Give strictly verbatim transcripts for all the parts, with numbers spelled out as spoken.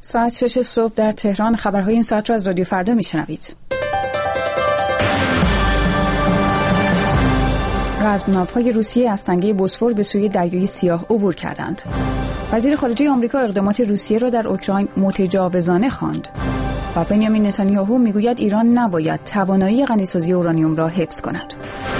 ساعت شش صبح در تهران. خبرهای این ساعت را از رادیو فردا میشنوید. رزمناوهای روسیه از تنگه بوسفور به سوی دریای سیاه عبور کردند. وزیر خارجه آمریکا اقدامات روسیه را در اوکراین متجاوزانه خواند. و بنیامین نتانیاهو میگوید ایران نباید توانایی غنیسازی اورانیوم را حفظ کند.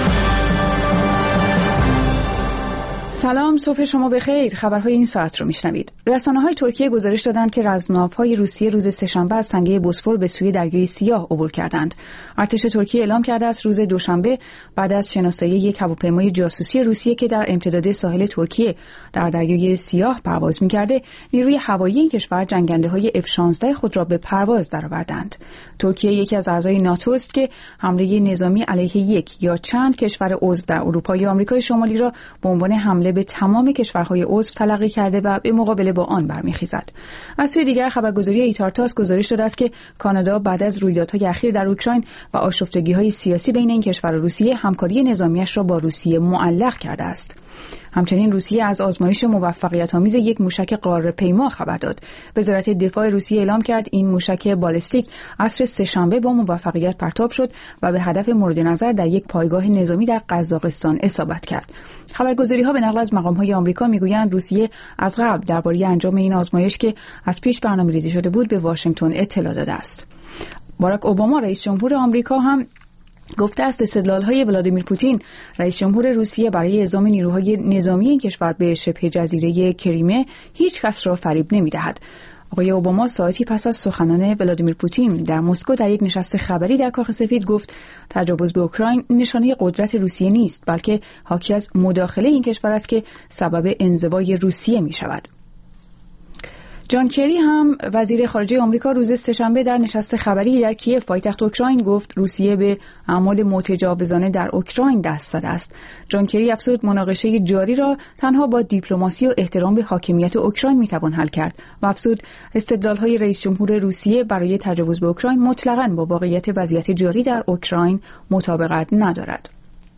سلام، صبح شما بخیر. خبرهای این ساعت رو میشنوید. رسانه‌های ترکیه گزارش دادند که رزمناوهای روسیه روز سه‌شنبه از تنگه بوسفور به سوی دریای سیاه عبور کردند. ارتش ترکیه اعلام کرده است روز دوشنبه بعد از شناسایی یک هواپیمای جاسوسی روسیه که در امتداد ساحل ترکیه در دریای سیاه پرواز می‌کرده، نیروی هوایی این کشور جنگنده‌های اف شانزده خود را به پرواز درآوردند. ترکیه یکی از اعضای ناتو است که حمله نظامی علیه یک یا چند کشور عضو در اروپا یا آمریکای شمالی را به عنوان حمله به تمام کشورهای عضو تلقی کرده و به مقابله با آن برمیخیزد. از سوی دیگر خبرگزاری ایتارتاس گزارش داده است که کانادا بعد از رویدادهای اخیر در اوکراین و آشفتگی‌های سیاسی بین این کشور و روسیه همکاری نظامیش را با روسیه معلق کرده است. همچنین روسیه از آزمایش موفقیت‌آمیز یک موشک قاره‌پیما خبر داد. وزارت دفاع روسیه اعلام کرد این موشک بالستیک عصر سه‌شنبه با موفقیت پرتاب شد و به هدف مورد نظر در یک پایگاه نظامی در قزاقستان اصابت کرد. خبرگزاری‌ها به نقل از مقام‌های آمریکا می‌گویند روسیه از قبل درباره انجام این آزمایش که از پیش برنامه‌ریزی شده بود به واشنگتن اطلاع داده است. باراک اوباما رئیس جمهور آمریکا هم گفته است استدلال‌های ولادیمیر پوتین رئیس جمهور روسیه برای اعزام نیروهای نظامی این کشور به شبه جزیره کریمه هیچ کس را فریب نمی‌دهد. آقای اوباما ساعتی پس از سخنان ولادیمیر پوتین در مسکو در یک نشست خبری در کاخ سفید گفت تجاوز به اوکراین نشانه قدرت روسیه نیست، بلکه حاکی از مداخله این کشور است که سبب انزوای روسیه می‌شود. جان کری هم وزیر خارجه آمریکا روز سه‌شنبه در نشست خبری در کیف پایتخت اوکراین گفت روسیه به اعمال متجاوزانه در اوکراین دست زده است. جان کری افزود مناقشه جاری را تنها با دیپلماسی و احترام به حاکمیت اوکراین میتوان حل کرد و افزود استدلال‌های رئیس جمهور روسیه برای تجاوز به اوکراین مطلقاً با واقعیت وضعیت جاری در اوکراین مطابقت ندارد.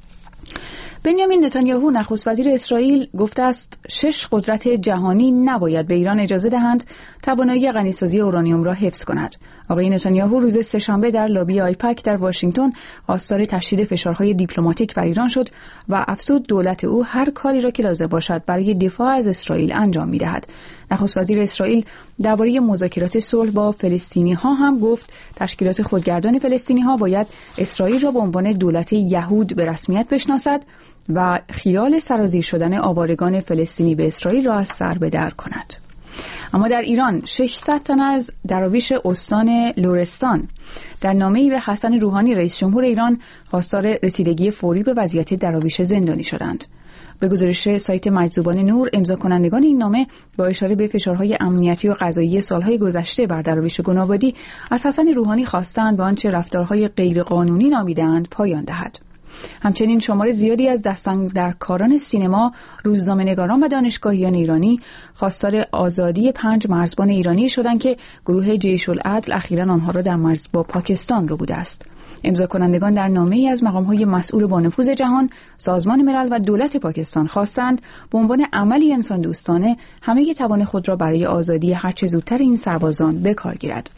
بنیامین نتانیاهو نخست وزیر اسرائیل گفته است شش قدرت جهانی نباید به ایران اجازه دهند توانایی غنیسازی اورانیوم را حفظ کند. آقای نتانیاهو روز سه‌شنبه در لابی آیپک در واشنگتن خواستار تشدید فشارهای دیپلماتیک بر ایران شد و افزود دولت او هر کاری را که لازم باشد برای دفاع از اسرائیل انجام می‌دهد. نخست وزیر اسرائیل درباره مذاکرات صلح با فلسطینی‌ها هم گفت تشکیلات خودگردان فلسطینی‌ها باید اسرائیل را به عنوان دولت یهود به رسمیت بشناسد و خیال سرازیر شدن آوارگان فلسطینی به اسرائیل را از سر به در کند. اما در ایران ششصد تن از دراویش استان لرستان در نامه‌ای به حسن روحانی رئیس جمهور ایران خواستار رسیدگی فوری به وضعیت دراویش زندانی شدند. به گزارش سایت مجذوبان نور، امضا کنندگان این نامه با اشاره به فشارهای امنیتی و قضایی سالهای گذشته بر دراویش گنابادی از حسن روحانی خواستند به آنچه رفتارهای غیرقانونی نامیدند پایان دهد. همچنین شمار زیادی از دستاندرکاران سینما، روزنامه‌نگاران و دانشگاهیان ایرانی خواستار آزادی پنج مرزبان ایرانی شدند که گروه جیش العدل اخیراً آنها را در مرز با پاکستان رو بوده است. امضا کنندگان در نامه‌ای از مقام‌های مسئول با نفوذ جهان، سازمان ملل و دولت پاکستان خواستند به عنوان عملی انسان دوستانه همه توان خود را برای آزادی هر چه زودتر این سربازان به کار گیرد.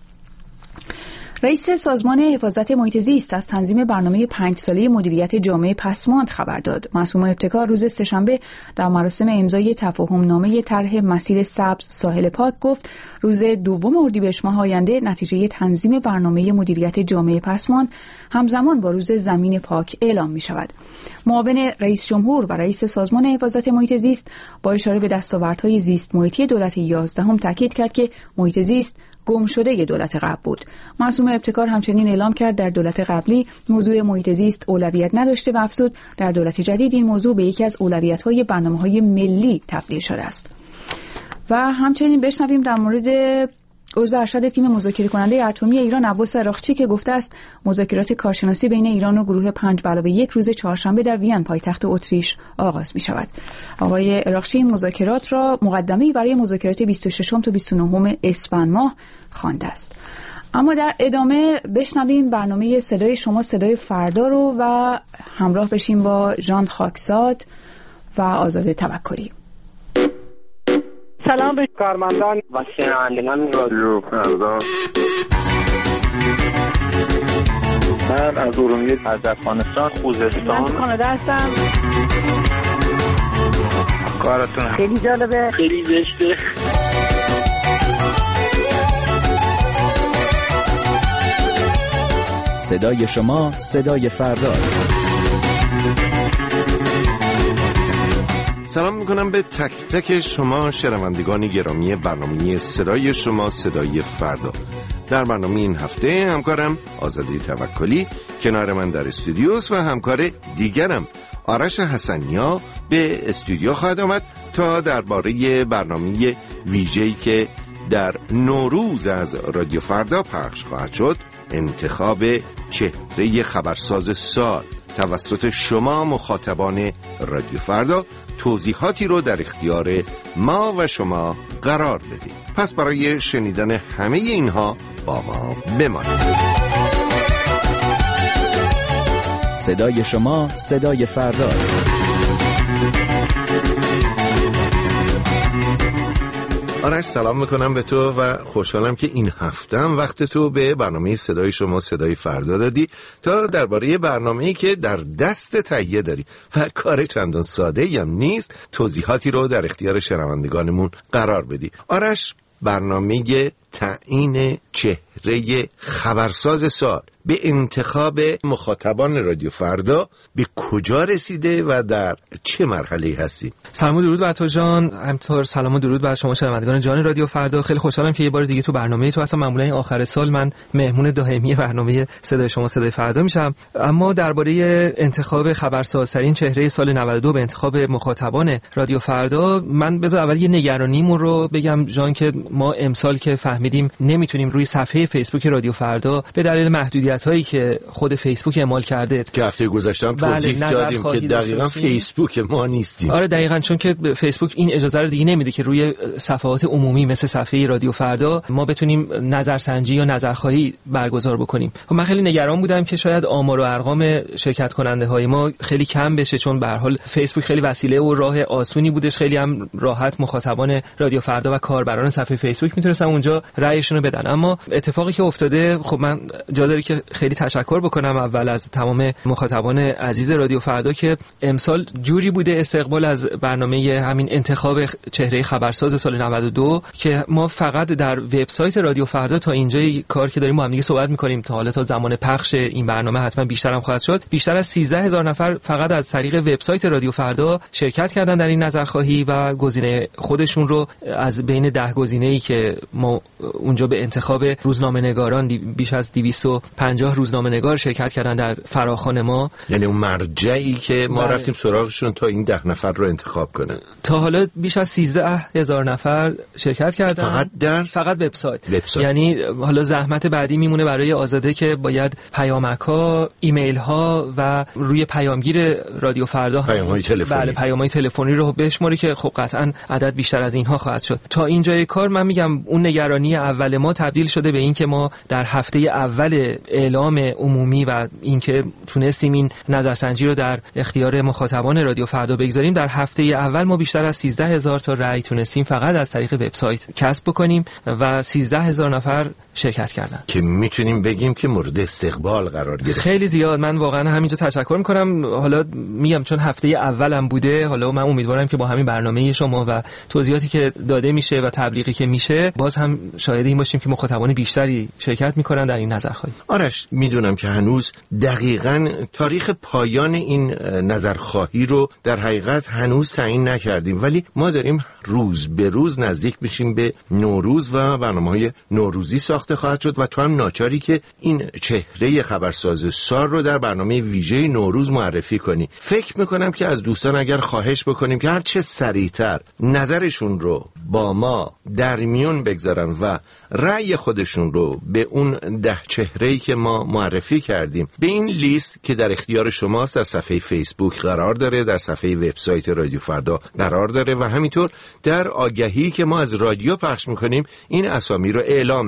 رئیس سازمان حفاظت محیط زیست از تنظیم برنامه پنج ساله مدیریت جامعه پسماند خبر داد. معصومه ابتکار روز سه‌شنبه در مراسم امضای تفاهم‌نامه طرح مسیر سبز ساحل پاک گفت روز دوم اردیبهشت ماه آینده نتیجه تنظیم برنامه مدیریت جامعه پسماند همزمان با روز زمین پاک اعلام می شود. معاون رئیس جمهور و رئیس سازمان حفاظت محیط زیست با اشاره به دستاوردهای زیست محیطی دولت یازدهم تاکید کرد که محیط زیست گم شده دولت قبل بود. معصومه ابتکار همچنین اعلام کرد در دولت قبلی موضوع محیط زیست اولویت نداشته و افزود در دولت جدید این موضوع به یکی از اولویت‌های برنامه‌های ملی تبدیل شده است. و همچنین بشنویم در مورد عضو ارشد تیم مذاکره کننده اتمی ایران عباس عراقچی که گفته است مذاکرات کارشناسی بین ایران و گروه پنج به علاوه یک روز چهارشنبه در وین پایتخت اتریش آغاز می شود. آقای عراقچی این مذاکرات را مقدمه‌ای برای مذاکرات بیست و ششم تا بیست و نهم اسفند ماه خوانده است. اما در ادامه بشنویم برنامه صدای شما صدای فردا رو و همراه بشیم با ژان خاکساد و آزاده توکلی. سلام به کارمندان و شنوندگان رادیو فردا. من از ارومیه، از افغانستان، خوزستان، کانادا هستم. کارتون خیلی جالبه، خیلی زشته. صدای شما صدای فرداست. سلام میکنم به تک تک شما شنوندگان گرامی برنامه صدای شما صدای فردا. در برنامه این هفته همکارم آزاده توکلی کنار من در استودیوس و همکار دیگرم آرش حسنیا به استودیو خواهد آمد تا درباره برنامه ویژه‌ای که در نوروز از رادیو فردا پخش خواهد شد، انتخاب چهره خبرساز سال توسط شما مخاطبان رادیو فردا، توضیحاتی رو در اختیار ما و شما قرار بدیم. پس برای شنیدن همه اینها با ما بمانید. صدای شما صدای فرداست. آرش سلام میکنم به تو و خوشحالم که این هفته هم وقت تو به برنامه صدای شما صدای فردا دادی تا درباره برنامه‌ای که در دست تهیه داری و کار چندان ساده‌ای هم نیست توضیحاتی رو در اختیار شنوندگانمون قرار بدی. آرش، برنامه تعیین چهره خبرساز سال به انتخاب مخاطبان رادیو فردا به کجا رسیده و در چه مرحله‌ای هستی؟ سلام و درود بر تو جان، همینطور سلام و درود بر شما شنوندگان جان رادیو فردا. خیلی خوشحالم که یه بار دیگه تو برنامه تو هستم. معمولا این آخر سال من مهمون دائمی برنامه صدای شما صدای فردا میشم، اما درباره انتخاب خبرسازترین چهره سال نود و دو به انتخاب مخاطبان رادیو فردا، من بذار اول یه نگرانیمون رو بگم جان که ما امسال که فهمیدیم نمیتونیم روی صفحه فیسبوک رادیو فردا به دلیل محدودیت‌هایی که خود فیسبوک اعمال کرده که هفته گذشته توضیح بله، دادیم که دقیقاً فیسبوک ما نیستیم. آره دقیقاً، چون که فیسبوک این اجازه رو دیگه نمیده که روی صفحات عمومی مثل صفحه رادیو فردا ما بتونیم نظرسنجی یا نظرخواهی برگزار بکنیم. من خیلی نگران بودم که شاید آمار و ارقام شرکت کننده های ما خیلی کم بشه، چون به هر حال فیسبوک خیلی وسیله و راه آسونی بودش، خیلی هم راحت مخاطبان رادیو فردا و کاربران صفحه فیسبوک میتونستن اونجا رأیشون رو بدن. اما اتفاقی که افتاده، خب من جا داره که خیلی تشکر بکنم اول از تمام مخاطبان عزیز رادیو فردا که امسال جوری بوده استقبال از برنامه همین انتخاب چهره خبرساز سال نود و دو که ما فقط در وبسایت رادیو فردا تا اینجای کار که داریم با هم دیگه صحبت می‌کنیم تا حالا تا زمان پخش این برنامه حتما بیشتر هم خواهد شد، بیشتر از سیزده هزار نفر فقط از طریق وبسایت رادیو فردا شرکت کردن در این نظرخواهی و گزینه خودشون رو از بین ده گزینه‌ای که ما اونجا به انتخاب روزنامه‌نگاران بیش از دویست و پنجاه روزنامه‌نگار شرکت کردن در فراخوان ما، یعنی اون مرجعی که ما بله. رفتیم سراغشون تا این ده نفر رو انتخاب کنن. تا حالا بیش از سیزده هزار نفر شرکت کردن فقط در فقط وبسایت. وبسایت. یعنی حالا زحمت بعدی میمونه برای آزاده که باید پیامک‌ها، ایمیل‌ها و روی پیامگیر رادیو فردا پیام‌های تلفنی بله پیام‌های تلفنی رو بشماری که خب قطعاً عدد بیشتر از اینها خواهد شد. تا اینجای کار من میگم اون نگرانی اول ما تبدیل شده به این که ما در هفته اول اعلام عمومی و اینکه تونستیم این نظرسنجی رو در اختیار مخاطبان رادیو فردا بگذاریم، در هفته اول ما بیشتر از سیزده هزار تا رأی تونستیم فقط از طریق وبسایت کسب بکنیم و سیزده هزار نفر شرکت کردن که میتونیم بگیم که مورد استقبال قرار گرفت. خیلی زیاد. من واقعا همینجا تشکر میکنم. حالا میگم چون هفته اولم بوده، حالا من امیدوارم که با همین برنامه شما و توضیحاتی که داده میشه و تبلیغی که میشه باز هم شاهد این باشیم که مخاطبان بیشتری شرکت میکنن در این نظرخواهی. آرش، میدونم که هنوز دقیقاً تاریخ پایان این نظرخواهی رو در حقیقت هنوز تعیین نکردیم، ولی ما داریم روز به روز نزدیک میشیم به نوروز و برنامه‌های نوروزی ساخته خواهد شد و تو هم ناچاری که این چهره خبرساز سال رو در برنامه ویژه نوروز معرفی کنی. فکر میکنم که از دوستان اگر خواهش بکنیم که هر چه سریعتر نظرشون رو با ما در میون بگذارن و رأی خودشون رو به اون ده چهره‌ای که ما معرفی کردیم به این لیست که در اختیار شماست در صفحه فیسبوک قرار داره، در صفحه وبسایت رادیو فردا قرار داره و همینطور در آگهی که ما از رادیو پخش میکنیم این اسامی رو اعلام میکنیم.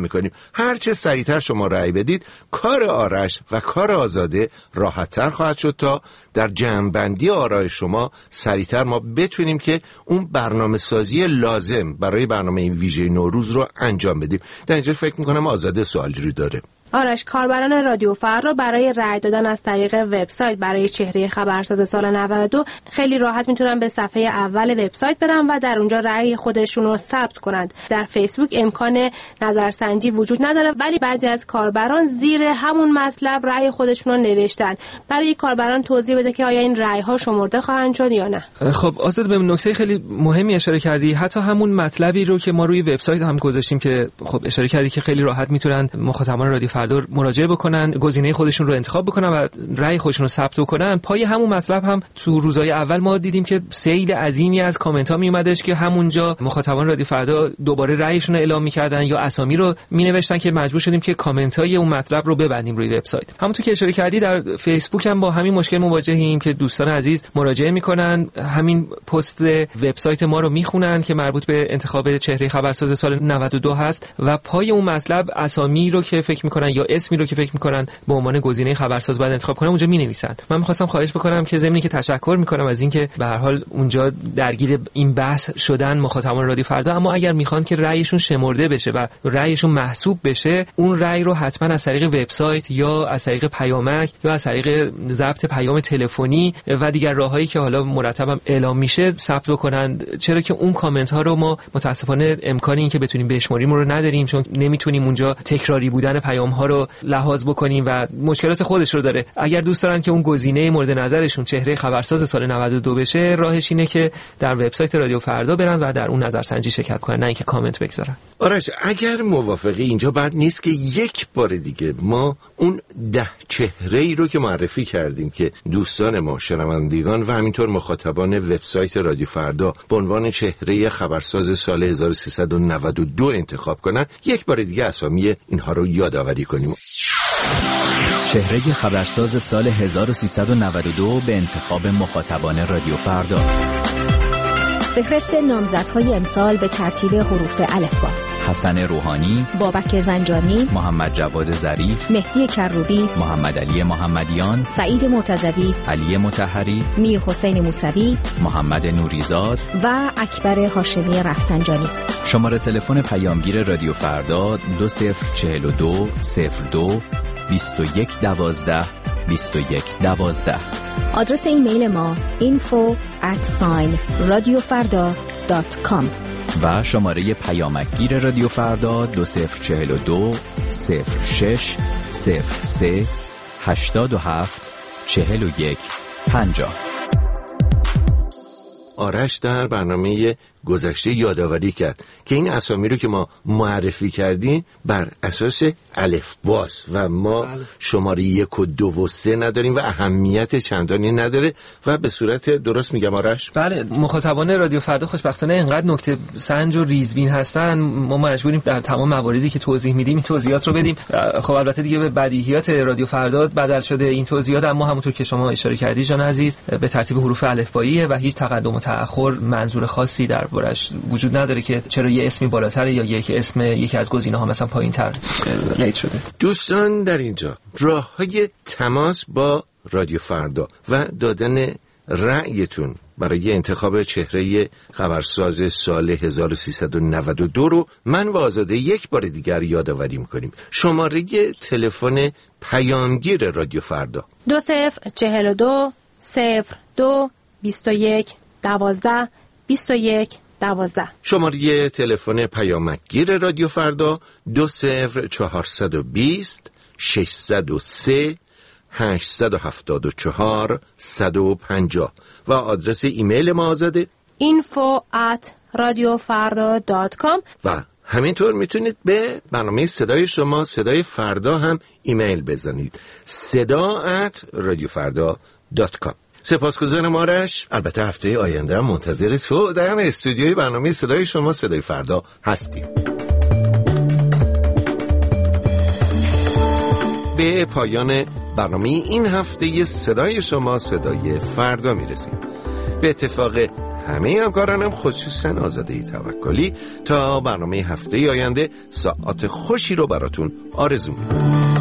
هر چه سریعتر شما رأی بدید کار آرش و کار آزاده راحت‌تر خواهد شد تا در جمع‌بندی آرای شما سریعتر ما بتونیم که اون برنامه سازی لازم برای برنامه این ویژه نوروز رو انجام بدیم. در اینجا فکر می‌کنم آزاده سوالی رو داره. آرش، کاربران رادیو فردا برای رأی دادن از طریق وبسایت برای چهره خبرساز سال نود و دو خیلی راحت میتونن به صفحه اول وبسایت برن و در اونجا رأی خودشون رو ثبت کنند. در فیسبوک امکان نظرسنجی وجود نداره، ولی بعضی از کاربران زیر همون مطلب رأی خودشون رو نوشتن. برای کاربران توضیح بده که آیا این رأی ها شمرده خواهند شد یا نه. خب آزاد، به نکته خیلی مهمی اشاره کردی. حتی همون مطلبی رو که ما روی وبسایت هم گذاشتیم که خب اشاره کردی که خیلی راحت میتونن مخاطبان رادیو فردا مراجعه بکنن، گزینه خودشون رو انتخاب بکنن و رأی خودشون رو ثبت بکنن. پای همون مطلب هم تو روزهای اول ما دیدیم که سیل عظیمی از کامنت ها می اومدش که همونجا مخاطبان رادیو فردا دوباره رأیشون رو اعلام می‌کردن یا اسامی رو می‌نوشتن که مجبور شدیم که کامنت های اون مطلب رو ببندیم روی وبسایت. همونطور که اشاره کردی در فیسبوک هم با همین مشکل مواجهیم که دوستان عزیز مراجعه می‌کنن، همین پست وبسایت ما رو می‌خونن که مربوط به انتخاب چهره خبرساز سال نود و دو هست و پای اون مطلب اسامی رو که فکر می‌کنن یا اسمی رو که فکر می‌کنن به عنوان گزینه خبرساز باید انتخاب کنن اونجا می‌نویسن. من می‌خواستم خواهش بکنم که ضمن که تشکر می‌کنم از اینکه به هر حال اونجا درگیر این بحث شدن مخاطبان رادیو فردا، اما اگر می‌خوان که رأیشون شمرده بشه و رأیشون محسوب بشه، اون رأی رو حتما از طریق وبسایت یا از طریق پیامک یا از طریق ضبط پیام تلفنی و دیگر راههایی که حالا مرتباً اعلام میشه ثبت بکنن، چرا که اون کامنت ها رو ما متاسفانه امکانی این که بتونیم بشماریم رو نداریم، چون نمیتونیم اونجا تکراری بودن پیام ها رو لحاظ بکنیم و مشکلات خودش رو داره. اگر دوست دارن که اون گزینه مورد نظرشون چهره خبرساز سال نود و دو بشه، راهش اینه که در وبسایت رادیو فردا برن و در اون نظرسنجی شرکت کنن، نه اینکه کامنت بگذارن. آرش، اگر موافقی اینجا بعد نیست که یک بار دیگه ما اون ده چهره ای رو که معرفی کردیم که دوستان ما شنوندگان و همینطور مخاطبان وبسایت رادیو فردا به عنوان چهره خبرساز سال هزار و سیصد و نود و دو انتخاب کنن، یک بار دیگه اسامی اینها رو یادآوری کنیم. چهره خبرساز سال هزار و سیصد و نود و دو به انتخاب مخاطبان رادیو فردا. فهرست نامزدهای امسال به ترتیب حروف الفبا: حسن روحانی، بابک زنجانی، محمد جواد ظریف، مهدی کروبی، محمد علی محمدیان، سعید مرتضوی، علی مطهری، میر حسین موسوی، محمد نوریزاد و اکبر هاشمی رفسنجانی. شماره تلفن پیامگیر رادیو فردا دو صفر چهل و دو صفر دو بیست و یک دوازده بیست و یک دوازده. آدرس ایمیل ما info at sign radiofarda dot com و شماره پیامکگیر رادیو فردا دو صفر چهل و دو صفر شش صفر سه هشتاد و هفت چهل و یک پنجاه. آرش در برنامه گذشته یادآوری کرد که این اسامی رو که ما معرفی کردیم بر اساس الفباست و ما شماره یک و دو و سه نداریم و اهمیت چندانی نداره و به صورت درست میگم آرش؟ بله، مخاطبان رادیو فردا خوشبختانه اینقدر نکته سنج و ریزبین هستن، ما مجبوریم در تمام مواردی که توضیح میدیم این توضیحات رو بدیم. خب البته دیگه به بدیهیات رادیو فردا بدل شده این توضیحات، اما همونطور که شما اشاره کردید جان عزیز به ترتیب حروف الفباییه و هیچ تقدم و تأخر منظور خاصی در برش وجود نداره که چرا یه اسمی بالاتره یا یک اسم یکی از گزینه‌ها مثلا پایین‌تر قید شده. دوستان در اینجا راه‌های تماس با رادیو فردا و دادن رأیتون برای انتخاب چهره خبرساز سال هزار و سیصد و نود و دو رو من و آزاده یک بار دیگر یادآوری می‌کنیم. شماره تلفن پیامگیر رادیو فردا دو صفر چهل و دو صفر دو بیست و یک دوازده بیست و یک دوازده. شماره تلفن پیامکگیر رادیو فردا دو صفر چهارصد و بیست ششصد و سه هشتصد و هفتاد و چهار صد و پنجاه و آدرس ایمیل ما آزاده info at radiofarda dot com و همینطور میتونید به برنامه صدای شما صدای فردا هم ایمیل بزنید صدا at radiofarda dot com. سپاسگزارم آرش. البته هفته آینده هم منتظر تو در استودیوی برنامه صدای شما صدای فردا هستیم. به پایان برنامه این هفته صدای شما صدای فردا میرسیم. به اتفاق همه همکارانم خصوصا آزاده توکلی تا برنامه هفته آینده ساعت خوشی رو براتون آرزو می‌کنم.